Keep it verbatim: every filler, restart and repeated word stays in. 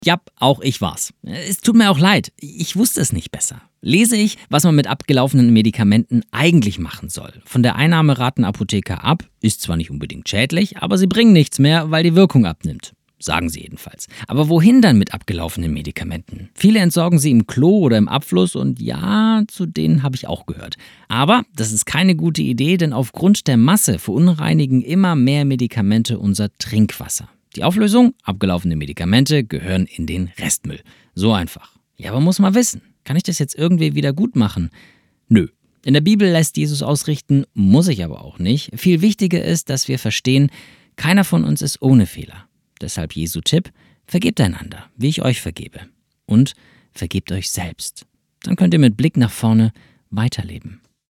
Ja, auch ich war's. Es tut mir auch leid, ich wusste es nicht besser. Lese ich, was man mit abgelaufenen Medikamenten eigentlich machen soll. Von der Einnahme raten Apotheker ab, ist zwar nicht unbedingt schädlich, aber sie bringen nichts mehr, weil die Wirkung abnimmt. Sagen sie jedenfalls. Aber wohin dann mit abgelaufenen Medikamenten? Viele entsorgen sie im Klo oder im Abfluss und ja, zu denen habe ich auch gehört. Aber das ist keine gute Idee, denn aufgrund der Masse verunreinigen immer mehr Medikamente unser Trinkwasser. Die Auflösung, abgelaufene Medikamente gehören in den Restmüll. So einfach. Ja, aber muss man wissen. Kann ich das jetzt irgendwie wieder gut machen? Nö. In der Bibel lässt Jesus ausrichten, muss ich aber auch nicht. Viel wichtiger ist, dass wir verstehen, keiner von uns ist ohne Fehler. Deshalb Jesu Tipp, vergebt einander, wie ich euch vergebe. Und vergebt euch selbst. Dann könnt ihr mit Blick nach vorne weiterleben.